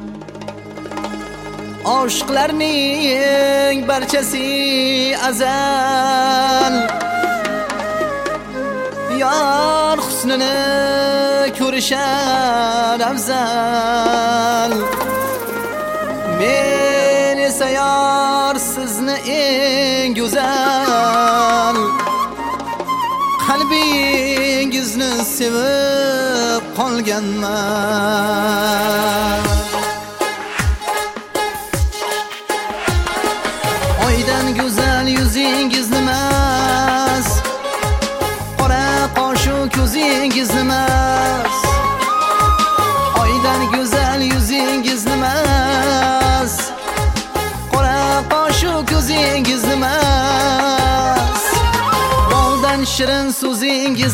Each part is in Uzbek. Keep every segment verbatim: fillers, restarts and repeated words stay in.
Oshiqlarning barchasi azal, yor husnini ko'rishar afzal. Men esa yor sizni eng go'zal, qalbingizni sevib qolganman. Oydan go'zal yuzingiz nimas, qora qoshu ko'zingiz nimas. Oydan go'zal yuzingiz nimas, qora qoshu ko'zingiz nimas. Boldan shirin so'zingiz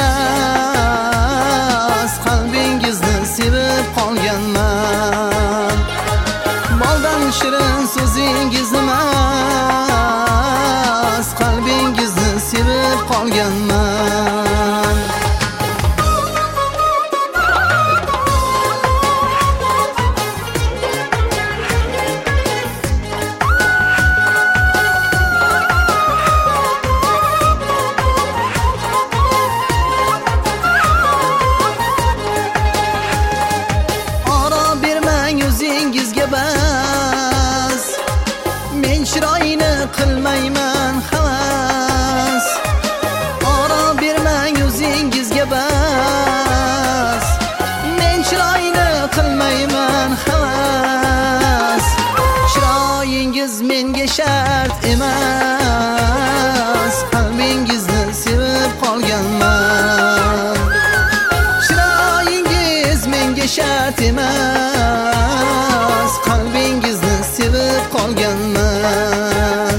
nimas, qalbingizni sevib qolganman. Boldan shirin so'zingiz nimas, qalbingizni sevib qolganman. Oro bermang o'zingizga bas, men chiroyini qilmayman havas. Oro bermang o'zingizga bas, men chiroyini qilmayman havas. Chiroyingiz menga shart emas, qalbingizni sevib qolganman. Chiroyingiz menga shart emas, qalbingizni sevib qolganman.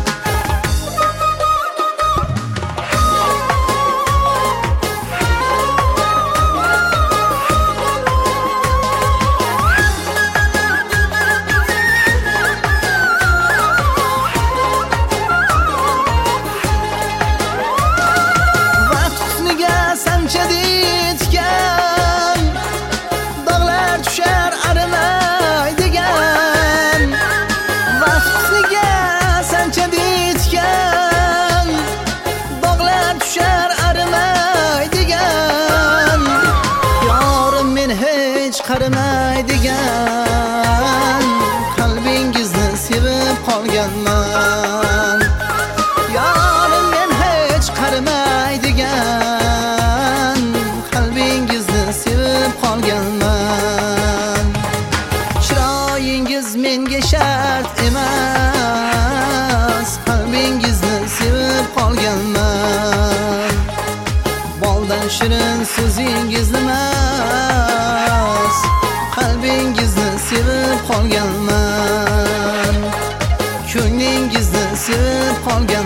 Vaqt husniga sanchadi etgan, dog'lar tushar arimay degan. Vaqt husniga sanchadi etgan, dog'lar tushar arimay degan. Yorim men hech qarimay degan, qalbingizni sevib qolganman. Yorim men hech qarimay degan, qalbingizni sevib qolganman. Chiroyingiz menga shart emas, qalbingizni sevib qolganman. Boldan shirin so'zingiz nimas, qalbingizni sevib qolganman. Ko'nglingizni sevib qolganman.